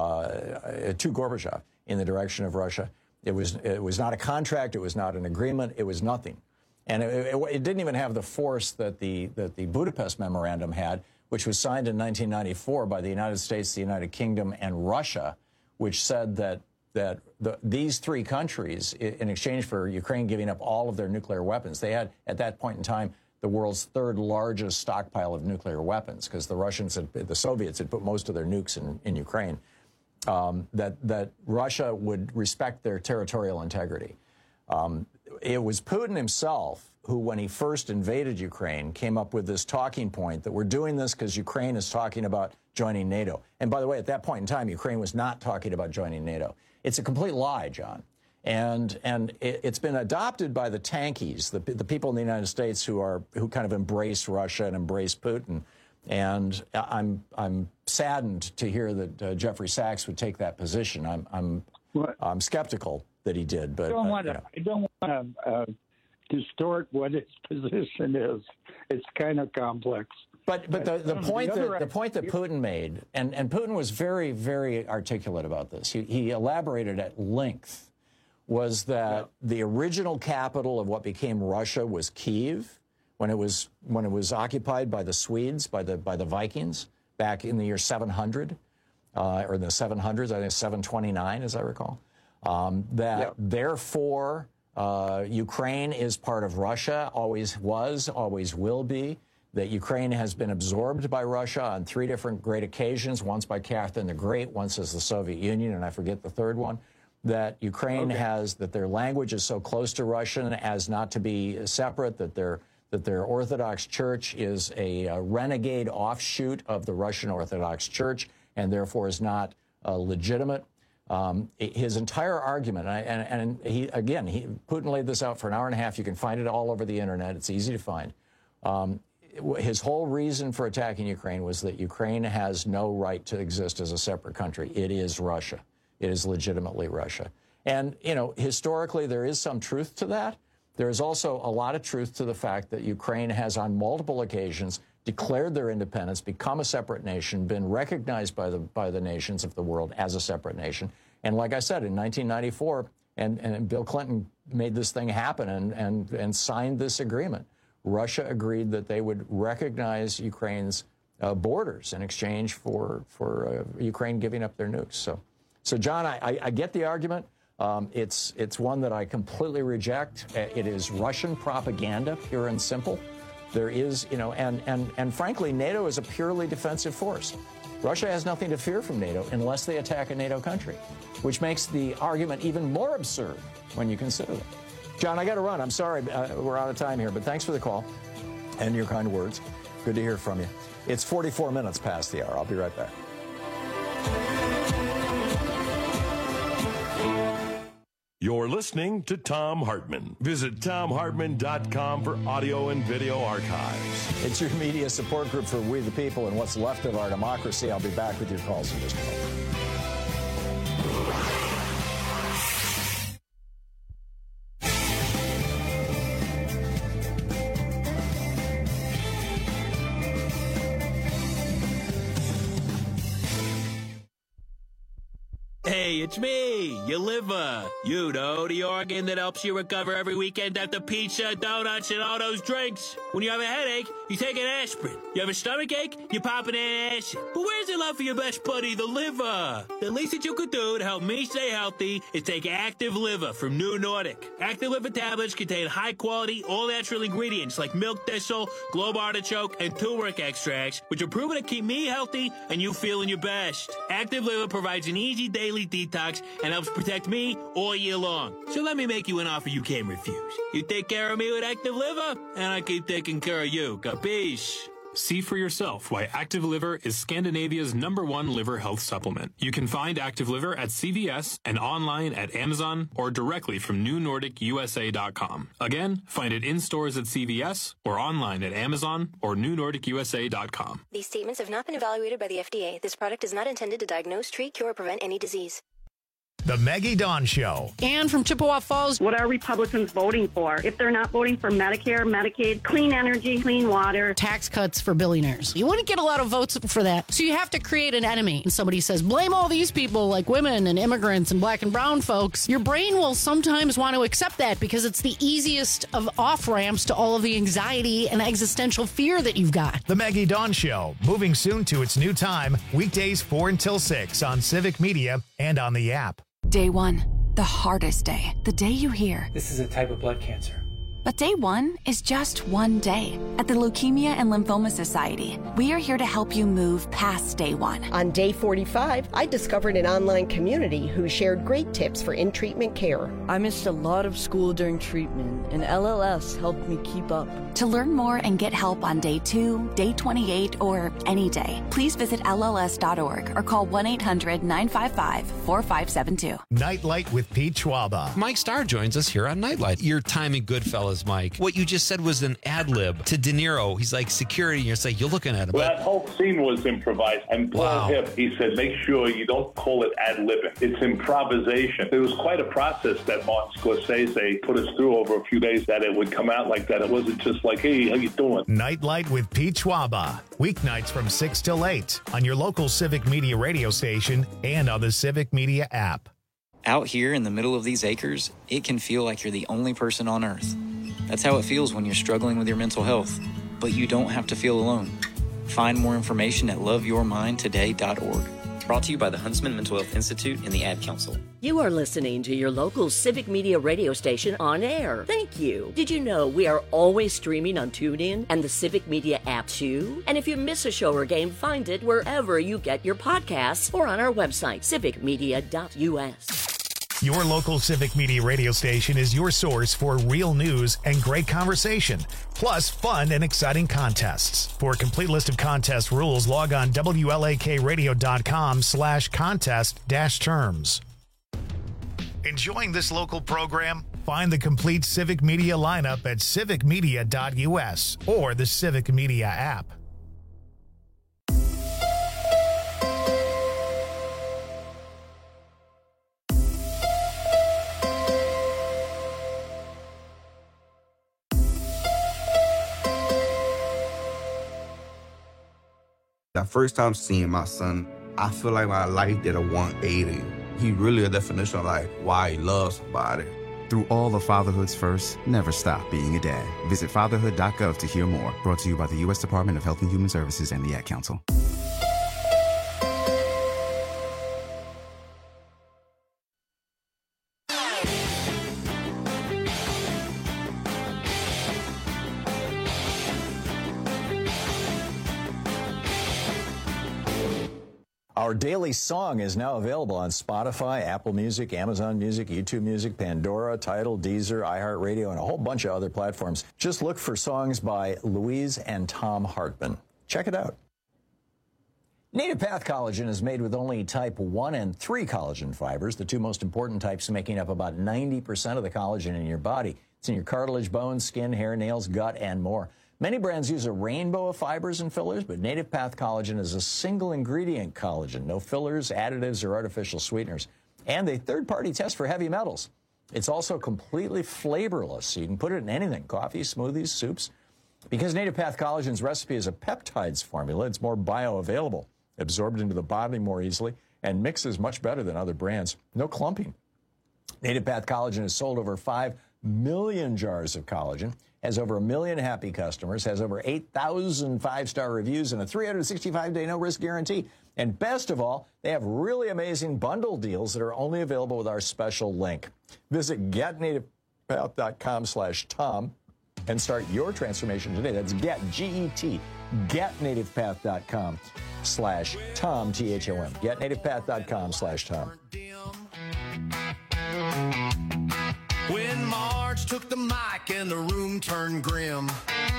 to Gorbachev in the direction of Russia. It was not a contract. It was not an agreement. It was nothing. And it didn't even have the force that the Budapest Memorandum had, which was signed in 1994 by the United States, the United Kingdom, and Russia, which said that these three countries, in exchange for Ukraine giving up all of their nuclear weapons, they had, at that point in time, the world's third largest stockpile of nuclear weapons, because the Soviets had put most of their nukes in Ukraine. That Russia would respect their territorial integrity. It was Putin himself who, when he first invaded Ukraine, came up with this talking point that we're doing this because Ukraine is talking about joining NATO. And by the way, at that point in time, Ukraine was not talking about joining NATO. It's a complete lie, John. And it's been adopted by the tankies, the people in the United States who kind of embrace Russia and embrace Putin. And I'm saddened to hear that Jeffrey Sachs would take that position. I'm skeptical that he did, but I don't want to distort what his position is. It's kind of complex. But the point that Putin made, and Putin was very, very articulate about this. He elaborated at length. Was that the original capital of what became Russia was Kyiv, when it was occupied by the Swedes, by the Vikings back in the year 700, or in the 700s, I think 729, as I recall. Therefore, Ukraine is part of Russia, always was, always will be. That Ukraine has been absorbed by Russia on three different great occasions, once by Catherine the Great, once as the Soviet Union, and I forget the third one. That Ukraine that their language is so close to Russian as not to be separate, that their Orthodox Church is a renegade offshoot of the Russian Orthodox Church and therefore is not legitimate. His entire argument, and Putin laid this out for an hour and a half. You can find it all over the internet. It's easy to find. His whole reason for attacking Ukraine was that Ukraine has no right to exist as a separate country. It is Russia. It is legitimately Russia. And, historically, there is some truth to that. There is also a lot of truth to the fact that Ukraine has on multiple occasions declared their independence, become a separate nation, been recognized by the nations of the world as a separate nation. And like I said, in 1994, and Bill Clinton made this thing happen and signed this agreement. Russia agreed that they would recognize Ukraine's borders in exchange for Ukraine giving up their nukes. So John, I get the argument. It's one that I completely reject. It is Russian propaganda, pure and simple. There is, and frankly, NATO is a purely defensive force. Russia has nothing to fear from NATO unless they attack a NATO country, which makes the argument even more absurd when you consider that. John, I got to run. I'm sorry. We're out of time here, but thanks for the call and your kind words. Good to hear from you. It's 44 minutes past the hour. I'll be right back. You're listening to Thom Hartmann. Visit ThomHartmann.com for audio and video archives. It's your media support group for We the People and what's left of our democracy. I'll be back with your calls in just a moment. Hey, it's me, your liver. You know, the organ that helps you recover every weekend after pizza, donuts, and all those drinks. When you have a headache, you take an aspirin. You have a stomach ache, you pop an acid. But where's the love for your best buddy, the liver? The least that you could do to help me stay healthy is take Active Liver from New Nordic. Active Liver tablets contain high-quality, all-natural ingredients like milk thistle, globe artichoke, and turmeric extracts, which are proven to keep me healthy and you feeling your best. Active Liver provides an easy daily detox and helps protect me all year long. So let me make you an offer you can't refuse. You take care of me with Active Liver, and I keep taking care of you. Capiche? See for yourself why Active Liver is Scandinavia's #1 liver health supplement. You can find Active Liver at CVS and online at Amazon or directly from NewNordicUSA.com. Again, find it in stores at CVS or online at Amazon or NewNordicUSA.com. These statements have not been evaluated by the FDA. This product is not intended to diagnose, treat, cure, or prevent any disease. The Maggie Dawn Show. Ann from Chippewa Falls. What are Republicans voting for? If they're not voting for Medicare, Medicaid, clean energy, clean water. Tax cuts for billionaires. You wouldn't get a lot of votes for that. So you have to create an enemy. And somebody says, blame all these people like women and immigrants and black and brown folks. Your brain will sometimes want to accept that because it's the easiest of off-ramps to all of the anxiety and existential fear that you've got. The Maggie Dawn Show, moving soon to its new time, weekdays 4 until 6 on Civic Media and on the app. Day 1, the hardest day, the day you hear, this is a type of blood cancer. But day 1 is just one day. At the Leukemia and Lymphoma Society, we are here to help you move past day 1. On day 45, I discovered an online community who shared great tips for in-treatment care. I missed a lot of school during treatment, and LLS helped me keep up. To learn more and get help on day 2, day 28, or any day, please visit LLS.org or call 1-800-955-4572. Nightlight with Pete Schwaba. Mike Starr joins us here on Nightlight. Your time in Goodfellas, Mike. What you just said was an ad lib to De Niro. He's like security, and you're like, you're looking at him. Well, that whole scene was improvised. And Paul Hipp, he said, make sure you don't call it ad libbing. It's improvisation. It was quite a process that Martin Scorsese put us through over a few days that it would come out like that. It wasn't just like, hey, how you doing? Nightlight with Pete Schwaba. Weeknights from 6 till 8 on your local Civic Media radio station and on the Civic Media app. Out here in the middle of these acres, it can feel like you're the only person on Earth. That's how it feels when you're struggling with your mental health. But you don't have to feel alone. Find more information at loveyourmindtoday.org. Brought to you by the Huntsman Mental Health Institute and the Ad Council. You are listening to your local Civic Media radio station on air. Thank you. Did you know we are always streaming on TuneIn and the Civic Media app too? And if you miss a show or game, find it wherever you get your podcasts or on our website, civicmedia.us. Your local Civic Media radio station is your source for real news and great conversation, plus fun and exciting contests. For a complete list of contest rules, log on WLAKradio.com/contest-terms. Enjoying this local program? Find the complete Civic Media lineup at civicmedia.us or the Civic Media app. That first time seeing my son, I feel like my life did a 180. He really a definition of like why he loves somebody. Through all of fatherhood's first, never stop being a dad. Visit fatherhood.gov to hear more. Brought to you by the U.S. Department of Health and Human Services and the Ad Council. All Our daily song is now available on Spotify, Apple Music, Amazon Music, YouTube Music, Pandora, Tidal, Deezer, iHeartRadio, and a whole bunch of other platforms. Just look for songs by Louise and Tom Hartman. Check it out. Native Path Collagen is made with only type 1 and 3 collagen fibers, the two most important types making up about 90% of the collagen in your body. It's in your cartilage, bones, skin, hair, nails, gut, and more. Many brands use a rainbow of fibers and fillers, but Native Path Collagen is a single ingredient collagen. No fillers, additives, or artificial sweeteners. And a third-party test for heavy metals. It's also completely flavorless, so you can put it in anything, coffee, smoothies, soups. Because Native Path Collagen's recipe is a peptides formula, it's more bioavailable, absorbed into the body more easily, and mixes much better than other brands. No clumping. Native Path Collagen has sold over 5 million jars of collagen, has over 1 million happy customers, has over 8,000 five-star reviews, and a 365-day no-risk guarantee. And best of all, they have really amazing bundle deals that are only available with our special link. Visit getnativepath.com/Tom and start your transformation today. That's G-E-T, getnativepath.com/Tom, T-H-O-M. Getnativepath.com/Tom. When Marge took the mic and the room turned grim,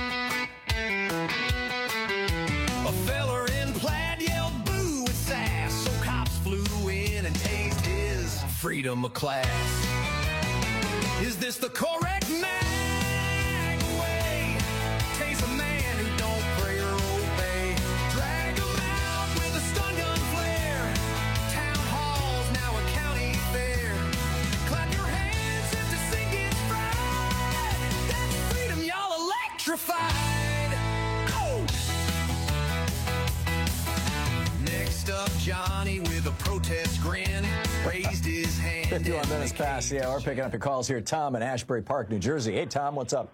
a feller in plaid yelled boo with sass, so cops flew in and tased his freedom of class. Is this the correct mag way? Tase a man who don't pray or obey. Drag him out with a stun gun flare. Town hall's now a county fair. Clap your hands if the scene gets fried. That's freedom, y'all electrified. Oh! Next up, Johnny with a protest grin raised his hand. 51 minutes past the hour. Picking up your calls here. Tom in Ashbury Park, New Jersey. Hey, Tom, what's up?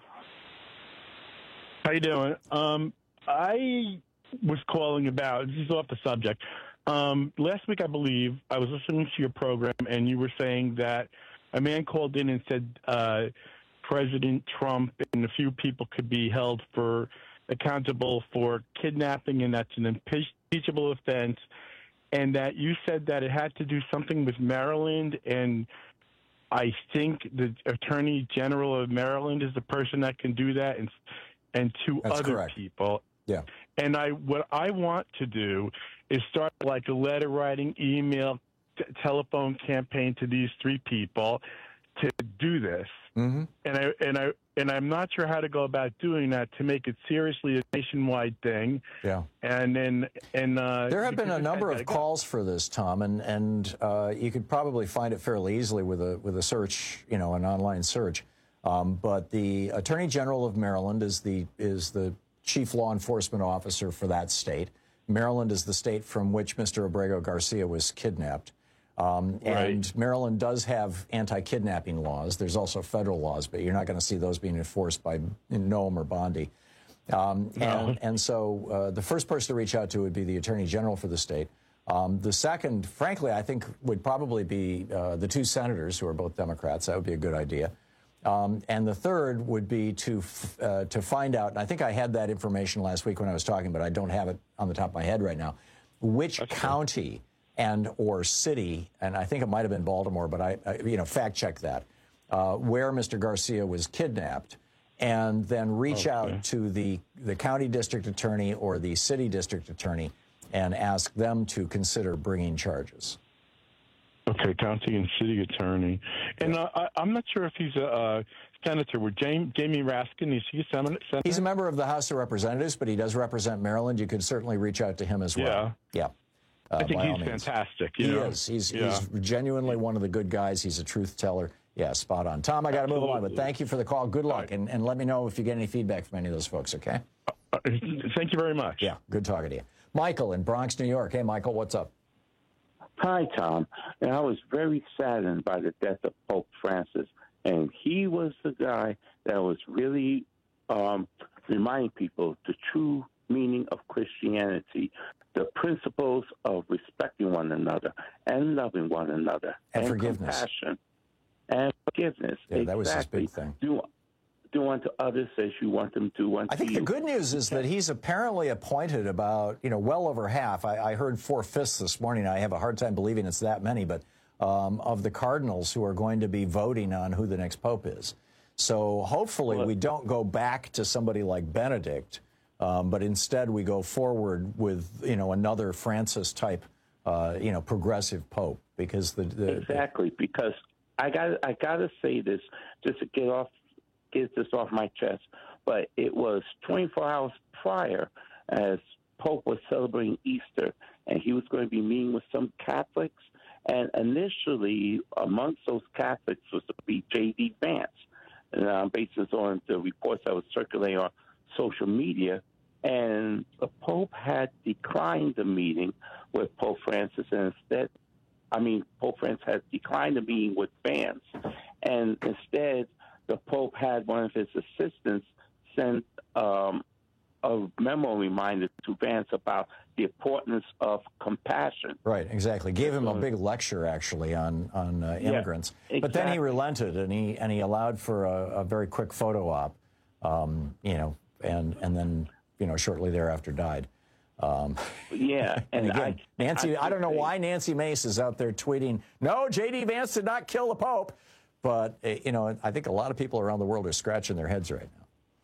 How you doing? I was calling about, this is off the subject. Last week, I believe, I was listening to your program, and you were saying that a man called in and said President Trump and a few people could be held accountable for kidnapping, and that's an impeachable offense, and that you said that it had to do something with Maryland, and I think the Attorney General of Maryland is the person that can do that, and two That's other correct. people. Yeah. And what I want to do is start like a letter writing, email, telephone campaign to these three people to do this. Mm-hmm. And I'm not sure how to go about doing that to make it seriously a nationwide thing. Yeah. And then there have been a number of calls for this, Tom, and you could probably find it fairly easily with a search, an online search. But the Attorney General of Maryland is the chief law enforcement officer for that state. Maryland is the state from which Mr. Abrego Garcia was kidnapped. And Maryland does have anti-kidnapping laws. There's also federal laws, but you're not going to see those being enforced by Noam or Bondi. And so the first person to reach out to would be the Attorney General for the state. The second, frankly, I think would probably be the two senators who are both Democrats. That would be a good idea. And the third would be to find out, and I think I had that information last week when I was talking, but I don't have it on the top of my head right now, which county and or city, and I think it might have been Baltimore, but I fact check that, where Mr. Garcia was kidnapped, and then reach out to the county district attorney or the city district attorney and ask them to consider bringing charges. Okay, county and city attorney. And I'm not sure if he's a senator. With Jamie Raskin, is he a senator? He's a member of the House of Representatives, but he does represent Maryland. You could certainly reach out to him as well. Yeah. I think he's fantastic. He is. He's genuinely one of the good guys. He's a truth teller. Yeah, spot on. Tom, I got to move on, but thank you for the call. Good luck, and let me know if you get any feedback from any of those folks, okay? Thank you very much. Yeah, good talking to you. Michael in Bronx, New York. Hey, Michael, what's up? Hi, Tom. And I was very saddened by the death of Pope Francis, and he was the guy that was really reminding people the true meaning of Christianity, the principles of respecting one another and loving one another and forgiveness. Compassion and forgiveness. Yeah, that was his big thing. do unto others as you want them to do unto you. I think the good news is that he's apparently appointed about, well over half. I heard 4/5 this morning. I have a hard time believing it's that many, but of the cardinals who are going to be voting on who the next pope is. So hopefully we don't go back to somebody like Benedict, but instead we go forward with, another Francis-type, progressive pope. Because exactly, because I gotta say this just to get this off my chest, but it was 24 hours prior as Pope was celebrating Easter, and he was going to be meeting with some Catholics, and initially amongst those Catholics was to be J.D. Vance, and based on the reports that was circulating on social media, and the Pope had declined the meeting with Pope Francis, and instead, Pope Francis had declined the meeting with Vance, and instead the Pope had one of his assistants send a memo reminder to Vance about the importance of compassion. Right, exactly. Gave him a big lecture, actually, on immigrants. Yeah, exactly. But then he relented, and he allowed for a very quick photo op, and then, shortly thereafter died. Yeah. And again, Nancy, I don't know why Nancy Mace is out there tweeting, no, J.D. Vance did not kill the Pope. But, I think a lot of people around the world are scratching their heads right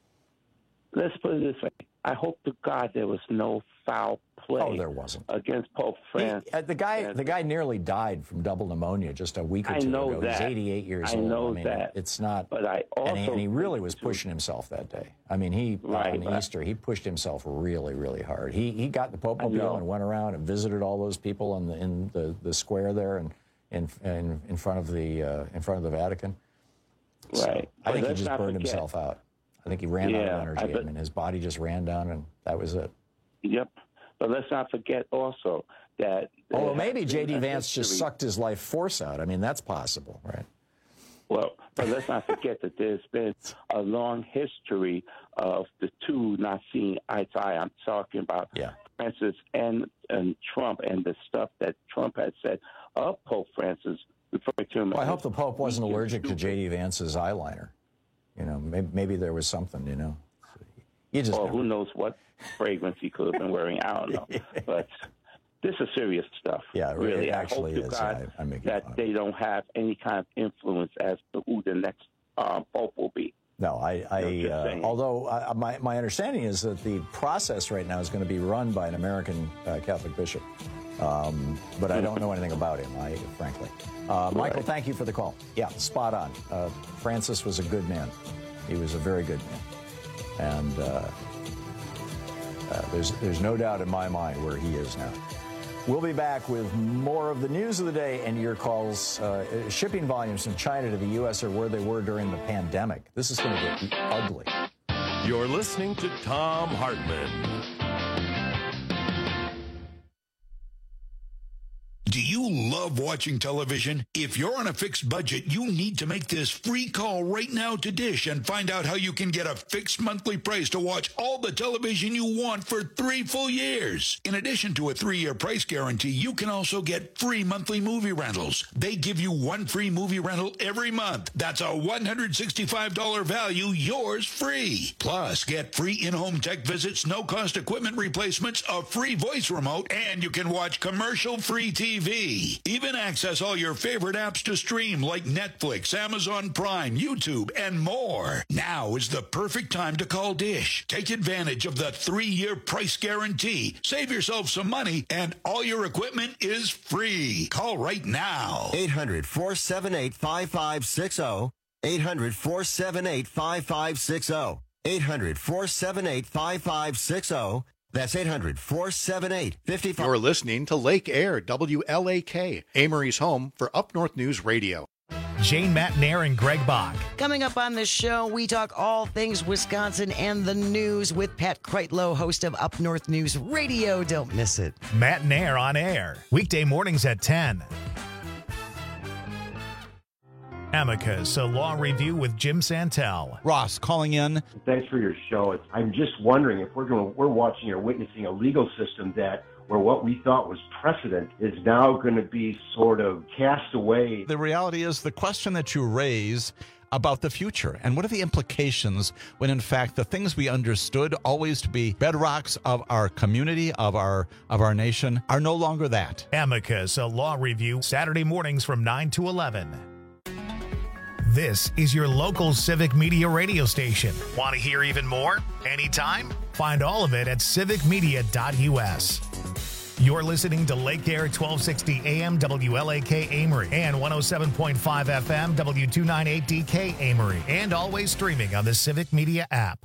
now. Let's put it this way. I hope to God there was no foul play. Oh, there wasn't. Against Pope Francis. The guy nearly died from double pneumia just a week or two ago. That. He's 88 years old. I know that. It's not. But I also and he really was pushing himself that day. On Easter, he pushed himself really, really hard. He got the Pope-mobile and went around and visited all those people in the square there and in front of the Vatican. Right. So I think he just burned himself out. I think he ran out of energy. His body just ran down, and that was it. Yep. But let's not forget also that... Although maybe J.D. Vance just sucked his life force out. That's possible, right? Well, but let's not forget that there's been a long history of the two not seeing eye to eye. I'm talking about Francis and Trump and the stuff that Trump had said of Pope Francis, referring to him. Well, I hope the Pope wasn't allergic to J.D. Vance's eyeliner. Maybe there was something, You just who knows what fragrance he could have been wearing. I don't know. But this is serious stuff. Yeah, really. It actually I hope to God that they don't have any kind of influence as to who the next Pope will be. No, although my understanding is that the process right now is going to be run by an American Catholic bishop. But I don't know anything about him, frankly. Michael, thank you for the call. Yeah, spot on. Francis was a good man. He was a very good man. And there's no doubt in my mind where he is now. We'll be back with more of the news of the day and your calls. Shipping volumes from China to the U.S. are where they were during the pandemic. This is going to get ugly. You're listening to Thom Hartmann. Do you love watching television? If you're on a fixed budget, you need to make this free call right now to Dish and find out how you can get a fixed monthly price to watch all the television you want for 3 full years. In addition to a 3-year price guarantee, you can also get free monthly movie rentals. They give you 1 free movie rental every month. That's a $165 value, yours free. Plus, get free in-home tech visits, no-cost equipment replacements, a free voice remote, and you can watch commercial-free TV. Even access all your favorite apps to stream like Netflix, Amazon Prime, YouTube, and more. Now is the perfect time to call Dish. Take advantage of the 3-year price guarantee. Save yourself some money, and all your equipment is free. Call right now. 800-478-5560. 800-478-5560. 800-478-5560. That's 800-478-5560. You're listening to Lake Air, WLAK, Amory's home for Up North News Radio. Jane Matnair and Greg Bach. Coming up on this show, we talk all things Wisconsin and the news with Pat Kreitlow, host of Up North News Radio. Don't miss it. Matnair on air, weekday mornings at 10. Amicus, a law review with Jim Santel. Ross calling in. Thanks for your show. I'm just wondering if we're watching or witnessing a legal system where what we thought was precedent is now going to be sort of cast away. The reality is the question that you raise, about the future? And what are the implications when, in fact, the things we understood always to be bedrocks of our community, of our nation, are no longer that? Amicus, a law review, Saturday mornings from 9 to 11. This is your local civic media radio station. Want to hear even more? Anytime? Find all of it at civicmedia.us. You're listening to Lake Air 1260 AM WLAK Amory and 107.5 FM W298DK Amory, and always streaming on the Civic Media app.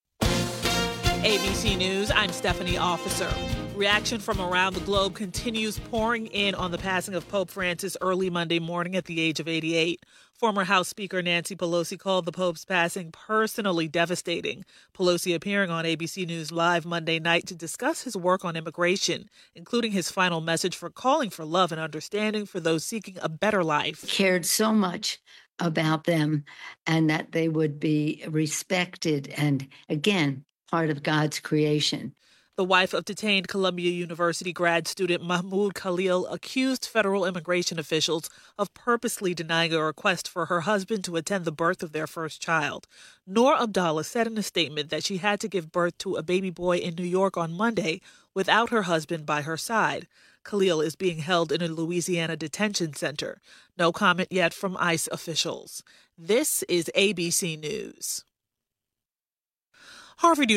ABC News, I'm Stephanie Officer. Reaction from around the globe continues pouring in on the passing of Pope Francis early Monday morning at the age of 88. Former House Speaker Nancy Pelosi called the Pope's passing personally devastating. Pelosi appearing on ABC News Live Monday night to discuss his work on immigration, including his final message for calling for love and understanding for those seeking a better life. Cared so much about them and that they would be respected and, again, part of God's creation. The wife of detained Columbia University grad student Mahmoud Khalil accused federal immigration officials of purposely denying a request for her husband to attend the birth of their first child. Noor Abdallah said in a statement that she had to give birth to a baby boy in New York on Monday without her husband by her side. Khalil is being held in a Louisiana detention center. No comment yet from ICE officials. This is ABC News. Harvard